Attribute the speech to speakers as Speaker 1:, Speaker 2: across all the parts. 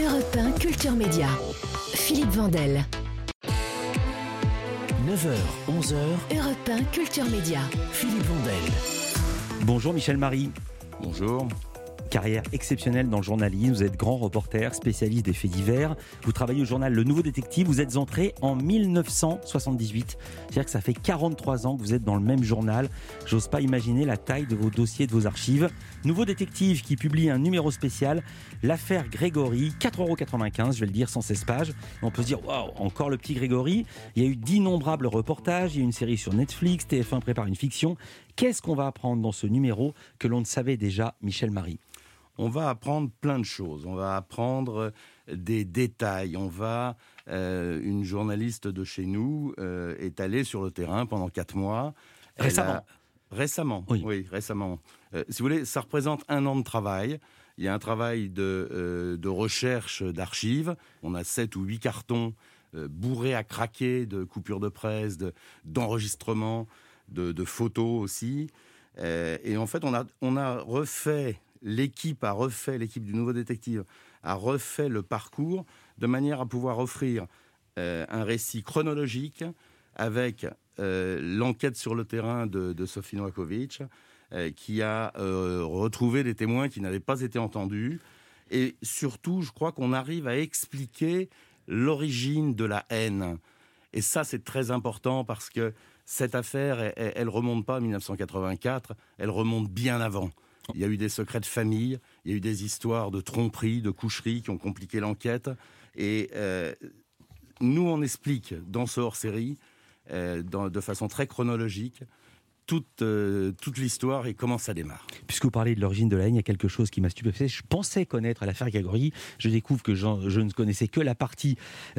Speaker 1: Europe 1 Culture Média. Philippe Vandel.
Speaker 2: 9h, 11h,
Speaker 1: Europe 1 Culture Média.
Speaker 2: Philippe Vandel.
Speaker 3: Bonjour Michel Marie.
Speaker 4: Bonjour.
Speaker 3: Carrière exceptionnelle dans le journalisme, vous êtes grand reporter, spécialiste des faits divers, vous travaillez au journal Le Nouveau Détective, vous êtes entré en 1978, c'est-à-dire que ça fait 43 ans que vous êtes dans le même journal, j'ose pas imaginer la taille de vos dossiers, de vos archives. Nouveau Détective qui publie un numéro spécial, l'affaire Grégory, 4,95€, je vais le dire, 116 pages, on peut se dire, waouh, encore le petit Grégory, il y a eu d'innombrables reportages, il y a une série sur Netflix, TF1 prépare une fiction. Qu'est-ce qu'on va apprendre dans ce numéro que l'on ne savait déjà, Michel Marie ?
Speaker 4: On va apprendre plein de choses. On va apprendre des détails. Une journaliste de chez nous est allée sur le terrain pendant 4 mois. Récemment. Oui, récemment. Si vous voulez, ça représente 1 an de travail. Il y a un travail de recherche d'archives. On a 7 ou 8 cartons bourrés à craquer de coupures de presse, d'enregistrements, de photos aussi. Et en fait, on a refait... L'équipe du Nouveau Détective a refait le parcours de manière à pouvoir offrir un récit chronologique avec l'enquête sur le terrain de Sophie Novakovic, qui a retrouvé des témoins qui n'avaient pas été entendus. Et surtout, je crois qu'on arrive à expliquer l'origine de la haine. Et ça, c'est très important parce que cette affaire, elle remonte pas à 1984, elle remonte bien avant. Il y a eu des secrets de famille, il y a eu des histoires de tromperie, de coucherie qui ont compliqué l'enquête. Et nous, on explique dans ce hors-série, de façon très chronologique, toute l'histoire et comment ça démarre.
Speaker 3: Puisque vous parlez de l'origine de la haine, il y a quelque chose qui m'a stupéfait. Je pensais connaître l'affaire Grégory. Je découvre que je ne connaissais que la partie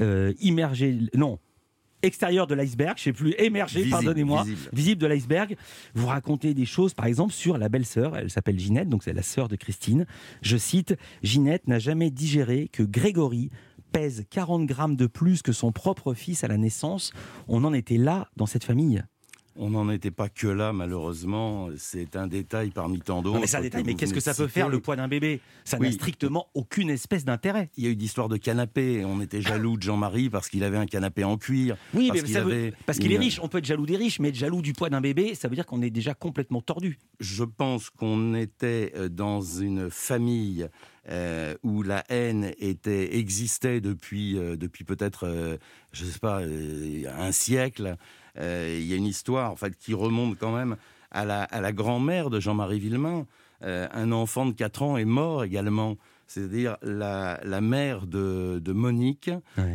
Speaker 3: extérieur de l'iceberg, je ne sais plus, visible de l'iceberg. Vous racontez des choses, par exemple, sur la belle-sœur, elle s'appelle Ginette, donc c'est la sœur de Christine. Je cite, « Ginette n'a jamais digéré que Grégory pèse 40 grammes de plus que son propre fils à la naissance. » On en était là dans cette famille.
Speaker 4: On n'en était pas que là, malheureusement. C'est un détail parmi tant d'autres.
Speaker 3: Non, mais c'est un détail, mais qu'est-ce que ça peut faire, le poids d'un bébé ? Ça n'a strictement aucune espèce d'intérêt.
Speaker 4: Il y a eu d'histoires de canapé. On était jaloux de Jean-Marie parce qu'il avait un canapé en cuir.
Speaker 3: Oui, parce qu'il est riche. On peut être jaloux des riches, mais être jaloux du poids d'un bébé, ça veut dire qu'on est déjà complètement tordu.
Speaker 4: Je pense qu'on était dans une famille où la haine existait depuis peut-être, je sais pas, un siècle. Il y a une histoire en fait qui remonte quand même à la grand-mère de Jean-Marie Villemain. Un enfant de 4 ans est mort également. C'est-à-dire la mère de Monique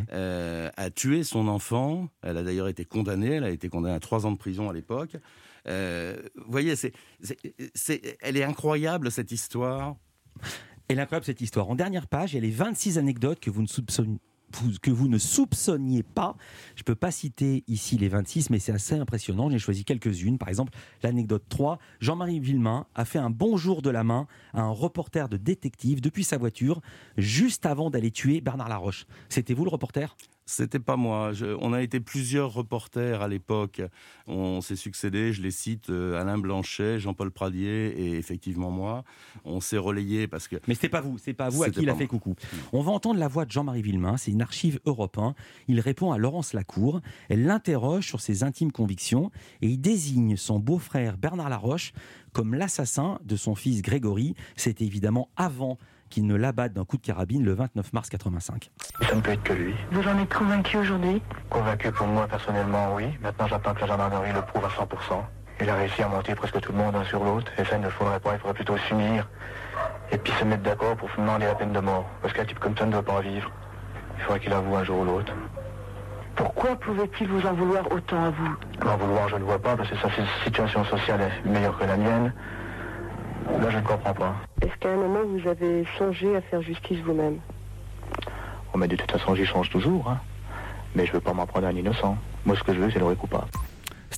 Speaker 4: a tué son enfant. Elle a d'ailleurs été condamnée. Elle a été condamnée à 3 ans de prison à l'époque. Vous voyez, elle est incroyable cette histoire.
Speaker 3: Elle est incroyable cette histoire. En dernière page, il y a les 26 anecdotes que vous ne soupçonniez pas. Je ne peux pas citer ici les 26, mais c'est assez impressionnant. J'ai choisi quelques-unes. Par exemple, l'anecdote 3. Jean-Marie Villemain a fait un bonjour de la main à un reporter de détective depuis sa voiture, juste avant d'aller tuer Bernard Laroche. C'était vous le reporter ?
Speaker 4: C'était pas moi. On a été plusieurs reporters à l'époque. On s'est succédé, je les cite, Alain Blanchet, Jean-Paul Pradier et effectivement moi. On s'est relayé parce que...
Speaker 3: Mais c'est pas vous à qui il a fait coucou. On va entendre la voix de Jean-Marie Villemain, c'est une archive Europe 1. Il répond à Laurence Lacour. Elle l'interroge sur ses intimes convictions et il désigne son beau-frère Bernard Laroche comme l'assassin de son fils Grégory. C'était évidemment avant qu'il ne l'abatte d'un coup de carabine le 29 mars 85.
Speaker 5: Ça ne peut être que lui.
Speaker 6: Vous en êtes convaincu aujourd'hui ?
Speaker 5: Convaincu pour moi personnellement, oui. Maintenant j'attends que la gendarmerie le prouve à 100%. Il a réussi à monter presque tout le monde un sur l'autre, et ça il ne faudrait pas, il faudrait plutôt s'unir et puis se mettre d'accord pour demander la peine de mort. Parce qu'un type comme ça ne doit pas en vivre. Il faudrait qu'il avoue un jour ou l'autre.
Speaker 6: Pourquoi pouvait-il vous en vouloir autant à vous ?
Speaker 5: En vouloir, je ne vois pas, parce que sa situation sociale est meilleure que la mienne. Là, je ne comprends pas.
Speaker 6: Est-ce qu'à un moment, vous avez songé à faire justice vous-même ?
Speaker 5: Oh, mais de toute façon, j'y change toujours, hein. Mais je ne veux pas m'en prendre à un innocent. Moi, ce que je veux, c'est le vrai coupable.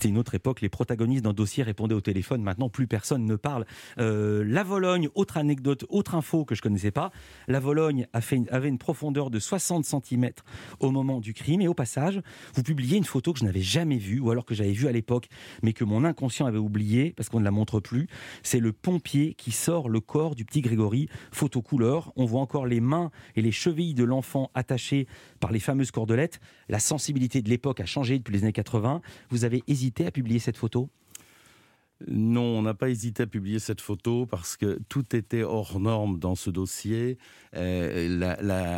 Speaker 3: C'était une autre époque, les protagonistes d'un dossier répondaient au téléphone, maintenant plus personne ne parle. La Vologne, autre anecdote, autre info que je ne connaissais pas, la Vologne avait une profondeur de 60 cm au moment du crime, et au passage, vous publiez une photo que je n'avais jamais vue, ou alors que j'avais vue à l'époque, mais que mon inconscient avait oublié, parce qu'on ne la montre plus. C'est le pompier qui sort le corps du petit Grégory, photo couleur, on voit encore les mains et les chevilles de l'enfant attachées par les fameuses cordelettes. La sensibilité de l'époque a changé depuis les années 80. Vous avez hésité à publier cette photo ?
Speaker 4: Non, on n'a pas hésité à publier cette photo parce que tout était hors norme dans ce dossier. La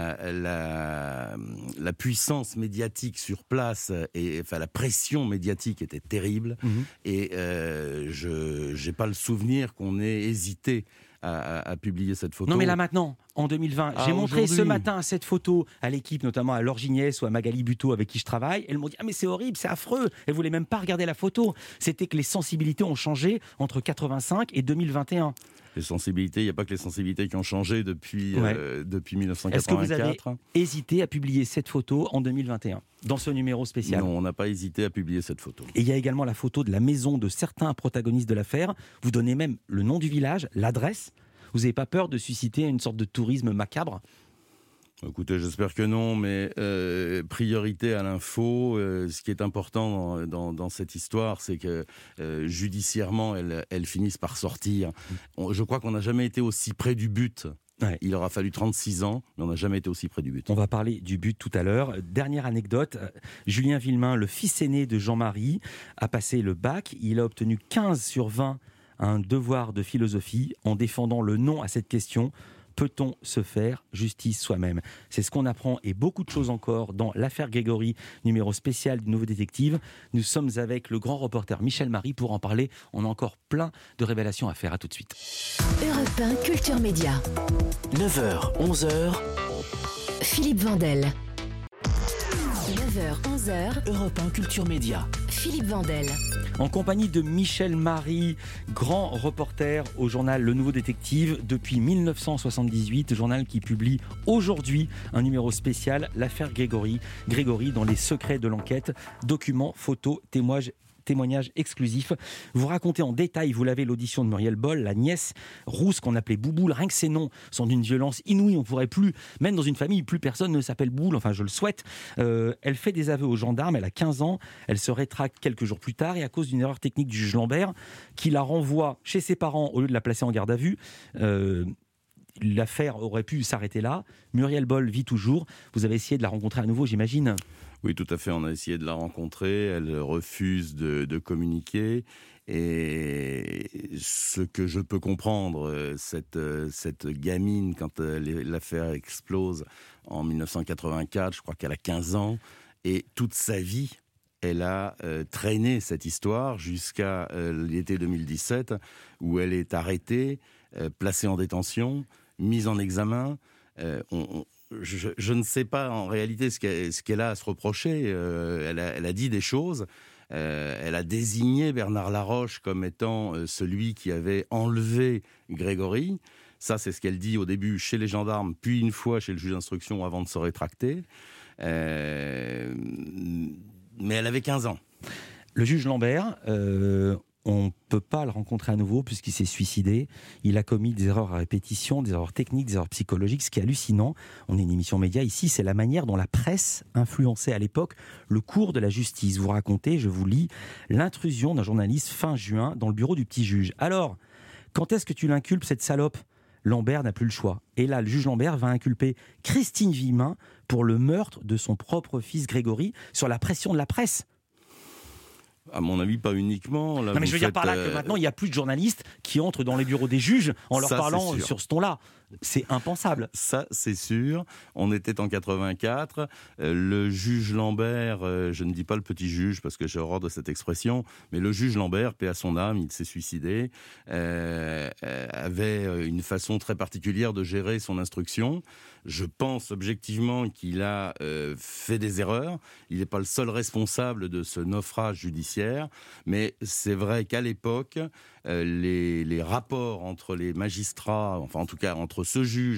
Speaker 4: puissance médiatique sur place, la pression médiatique était terrible. Et je n'ai pas le souvenir qu'on ait hésité à publier cette photo.
Speaker 3: Non, mais là maintenant, en 2020, j'ai montré ce matin cette photo à l'équipe, notamment à Laure Gignès ou à Magali Buteau avec qui je travaille. Elles m'ont dit « Ah mais c'est horrible, c'est affreux !» Elles ne voulaient même pas regarder la photo. C'était que les sensibilités ont changé entre 85 et 2021.
Speaker 4: Les sensibilités, il n'y a pas que les sensibilités qui ont changé depuis 1984.
Speaker 3: Est-ce que vous avez hésité à publier cette photo en 2021, dans ce numéro spécial ?
Speaker 4: Non, on n'a pas hésité à publier cette photo.
Speaker 3: Et il y a également la photo de la maison de certains protagonistes de l'affaire. Vous donnez même le nom du village, l'adresse. Vous n'avez pas peur de susciter une sorte de tourisme macabre ?
Speaker 4: Écoutez, j'espère que non, mais priorité à l'info. Ce qui est important dans cette histoire, c'est que judiciairement, elles finissent par sortir. Je crois qu'on n'a jamais été aussi près du but. Ouais. Il aura fallu 36 ans, mais on n'a jamais été aussi près du but.
Speaker 3: On va parler du but tout à l'heure. Dernière anecdote, Julien Villemain, le fils aîné de Jean-Marie, a passé le bac. Il a obtenu 15 sur 20 à un devoir de philosophie en défendant le non à cette question. Peut-on se faire justice soi-même ? C'est ce qu'on apprend et beaucoup de choses encore dans l'affaire Grégory, numéro spécial du Nouveau Détective. Nous sommes avec le grand reporter Michel Marie pour en parler. On a encore plein de révélations à faire. À tout de suite.
Speaker 1: Europe 1 Culture Média.
Speaker 2: 9h, 11h.
Speaker 1: Philippe Vandel. 9h, 11h.
Speaker 2: Europe 1 Culture Média.
Speaker 1: Philippe Vandel.
Speaker 3: En compagnie de Michel Marie, grand reporter au journal Le Nouveau Détective depuis 1978, journal qui publie aujourd'hui un numéro spécial, l'affaire Grégory. Grégory dans les secrets de l'enquête, documents, photos, témoignages exclusifs. Vous racontez en détail, vous l'avez, l'audition de Muriel Boll, la nièce rousse qu'on appelait Bouboule. Rien que ces noms sont d'une violence inouïe. On pourrait plus, même dans une famille, plus personne ne s'appelle Bouboule. Enfin, je le souhaite. Elle fait des aveux aux gendarmes. Elle a 15 ans. Elle se rétracte quelques jours plus tard et à cause d'une erreur technique du juge Lambert, qui la renvoie chez ses parents au lieu de la placer en garde à vue. L'affaire aurait pu s'arrêter là. Muriel Boll vit toujours. Vous avez essayé de la rencontrer à nouveau, j'imagine ?
Speaker 4: Oui, tout à fait. On a essayé de la rencontrer. Elle refuse de communiquer. Et ce que je peux comprendre, cette gamine, quand l'affaire explose en 1984, je crois qu'elle a 15 ans, et toute sa vie, elle a traîné cette histoire jusqu'à l'été 2017, où elle est arrêtée, placée en détention, mise en examen. Je ne sais pas en réalité ce qu'elle a à se reprocher. Elle a dit des choses. Elle a désigné Bernard Laroche comme étant celui qui avait enlevé Grégory. Ça, c'est ce qu'elle dit au début chez les gendarmes, puis une fois chez le juge d'instruction avant de se rétracter. Mais elle avait 15 ans.
Speaker 3: Le juge Lambert... on ne peut pas le rencontrer à nouveau puisqu'il s'est suicidé. Il a commis des erreurs à répétition, des erreurs techniques, des erreurs psychologiques. Ce qui est hallucinant, on est une émission média ici, c'est la manière dont la presse influençait à l'époque le cours de la justice. Vous racontez, je vous lis, l'intrusion d'un journaliste fin juin dans le bureau du petit juge. Alors, quand est-ce que tu l'inculpes, cette salope ? Lambert n'a plus le choix. Et là, le juge Lambert va inculper Christine Villemain pour le meurtre de son propre fils Grégory sur la pression de la presse.
Speaker 4: À mon avis, pas uniquement. Là,
Speaker 3: non, mais je veux dire par là que maintenant, il n'y a plus de journalistes qui entrent dans les bureaux des juges en leur parlant sur ce ton-là. C'est impensable.
Speaker 4: Ça, c'est sûr. On était en 84. Le juge Lambert, je ne dis pas le petit juge parce que j'ai horreur de cette expression, mais le juge Lambert, paix à son âme, il s'est suicidé, avait une façon très particulière de gérer son instruction. Je pense objectivement qu'il a fait des erreurs. Il n'est pas le seul responsable de ce naufrage judiciaire, mais c'est vrai qu'à l'époque, les rapports entre les magistrats, enfin en tout cas entre ce juge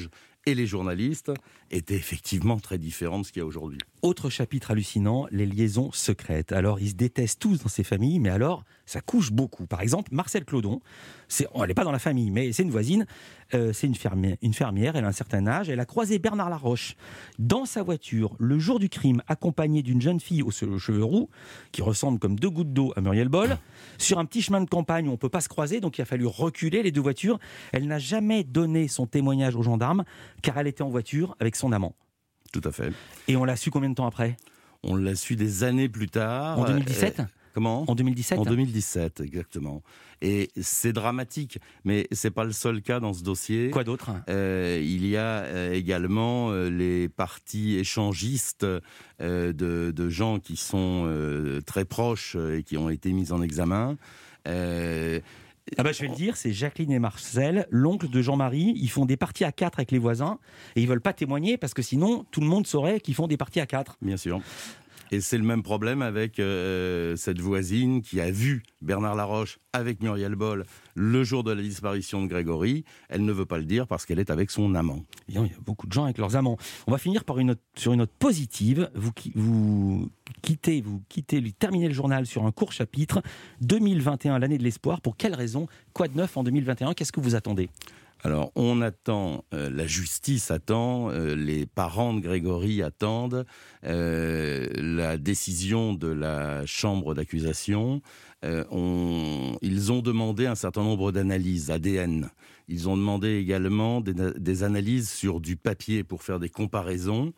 Speaker 4: et les journalistes était effectivement très différent de ce qu'il y a aujourd'hui.
Speaker 3: Autre chapitre hallucinant, les liaisons secrètes. Alors, ils se détestent tous dans ces familles, mais alors, ça couche beaucoup. Par exemple, Marcel Clodon, elle n'est pas dans la famille, mais c'est une voisine, c'est une fermière, elle a un certain âge, elle a croisé Bernard Laroche dans sa voiture, le jour du crime, accompagnée d'une jeune fille aux cheveux roux, qui ressemble comme 2 gouttes d'eau à Muriel Boll, sur un petit chemin de campagne où on ne peut pas se croiser, donc il a fallu reculer les 2 voitures. Elle n'a jamais donné son témoignage aux gendarmes, car elle était en voiture avec son amant.
Speaker 4: Tout à fait.
Speaker 3: Et on l'a su combien de temps après ?
Speaker 4: On l'a su des années plus tard.
Speaker 3: En 2017 ?
Speaker 4: Comment ?
Speaker 3: En 2017 ?
Speaker 4: En 2017, exactement. Et c'est dramatique, mais c'est pas le seul cas dans ce dossier.
Speaker 3: Quoi d'autre ?
Speaker 4: Il y a également les parties échangistes de gens qui sont très proches et qui ont été mis en examen.
Speaker 3: Je vais le dire, c'est Jacqueline et Marcel, l'oncle de Jean-Marie. Ils font des parties à 4 avec les voisins et ils veulent pas témoigner parce que sinon tout le monde saurait qu'ils font des parties à 4.
Speaker 4: Bien sûr. Et c'est le même problème avec cette voisine qui a vu Bernard Laroche avec Muriel Boll le jour de la disparition de Grégory. Elle ne veut pas le dire parce qu'elle est avec son amant.
Speaker 3: Il y a beaucoup de gens avec leurs amants. On va finir sur une note positive. Vous terminez le journal sur un court chapitre. 2021, l'année de l'espoir. Pour quelle raison ? Quoi de neuf en 2021 ? Qu'est-ce que vous attendez ?
Speaker 4: Alors, on attend, la justice attend, les parents de Grégory attendent la décision de la chambre d'accusation. Ils ont demandé un certain nombre d'analyses ADN. Ils ont demandé également des analyses sur du papier pour faire des comparaisons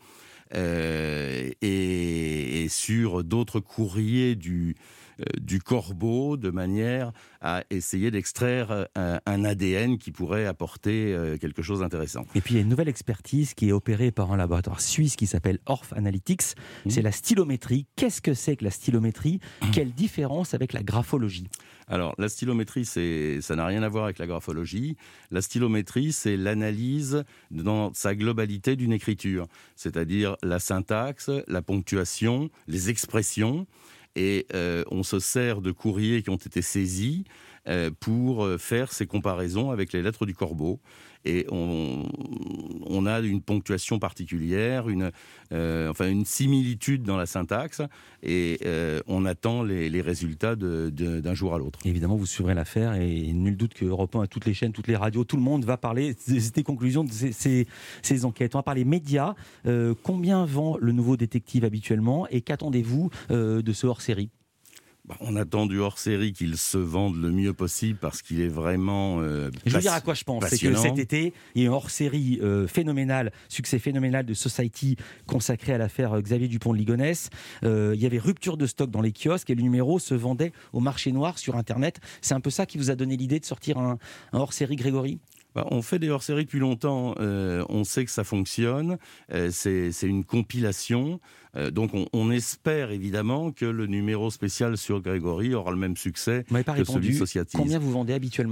Speaker 4: et sur d'autres courriers du corbeau, de manière à essayer d'extraire un ADN qui pourrait apporter quelque chose d'intéressant.
Speaker 3: Et puis il y a une nouvelle expertise qui est opérée par un laboratoire suisse qui s'appelle Orff Analytics. C'est la stylométrie. Qu'est-ce que c'est que la stylométrie ? Quelle différence avec la graphologie ?
Speaker 4: Alors, la stylométrie, ça n'a rien à voir avec la graphologie. La stylométrie, c'est l'analyse dans sa globalité d'une écriture, c'est-à-dire la syntaxe, la ponctuation, les expressions. Et on se sert de courriers qui ont été saisis pour faire ces comparaisons avec les lettres du corbeau. Et on a une ponctuation particulière, une similitude dans la syntaxe, et on attend les résultats d'un jour à l'autre.
Speaker 3: Évidemment, vous suivrez l'affaire, et nul doute que Europe 1, toutes les chaînes, toutes les radios, tout le monde va parler des conclusions de ces enquêtes. On va parler médias. Combien vend le Nouveau Détective habituellement, et qu'attendez-vous de ce hors-série ?
Speaker 4: On attend du hors-série qu'il se vende le mieux possible parce qu'il est vraiment
Speaker 3: Je veux dire à quoi je pense,
Speaker 4: passionnant.
Speaker 3: C'est que cet été, il y a un hors-série phénoménal, succès phénoménal de Society consacré à l'affaire Xavier Dupont de Ligonnès. Il y avait rupture de stock dans les kiosques et le numéro se vendait au marché noir sur Internet. C'est un peu ça qui vous a donné l'idée de sortir un hors-série, Grégory ?
Speaker 4: On fait des hors-séries depuis longtemps, on sait que ça fonctionne, c'est une compilation, donc on espère évidemment que le numéro spécial sur Grégory aura le même succès que celui de Society.
Speaker 3: Combien vous vendez habituellement ?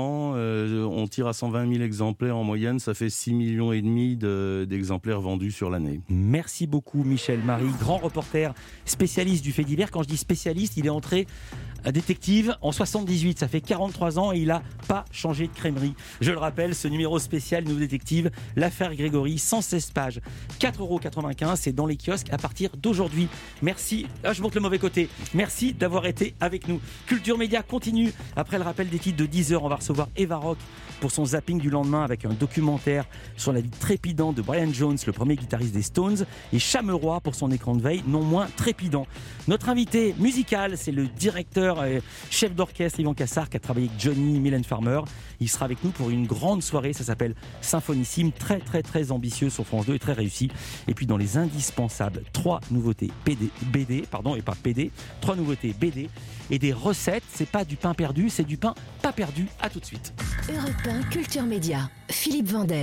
Speaker 4: On tire à 120 000 exemplaires en moyenne, ça fait 6,5 millions d'exemplaires vendus sur l'année.
Speaker 3: Merci beaucoup Michel Marie, grand reporter, spécialiste du fait divers. Quand je dis spécialiste, il est entré détective en 78, ça fait 43 ans et il n'a pas changé de crèmerie. Je le rappelle, ce numéro spécial Nouveau Détective, l'affaire Grégory, 116 pages, 4,95 €, c'est dans les kiosques à partir d'aujourd'hui. Merci, je montre le mauvais côté, merci d'avoir été avec nous. Culture Média continue, après le rappel des titres de 10h, on va recevoir Eva Rock pour son zapping du lendemain avec un documentaire sur la vie trépidante de Brian Jones, le premier guitariste des Stones, et Chameroy pour son écran de veille, non moins trépidant. Notre invité musical, c'est le directeur et chef d'orchestre Yvan Cassar qui a travaillé avec Johnny, Mylène Farmer. Il sera avec nous pour une grande soirée, ça s'appelle Symphonissime, très très très ambitieux sur France 2 et très réussi. Et puis dans les indispensables, 3 nouveautés BD, et des recettes. C'est pas du pain perdu, c'est du pain pas perdu. À tout de suite.
Speaker 1: Europe 1 Culture Média, Philippe Vandel.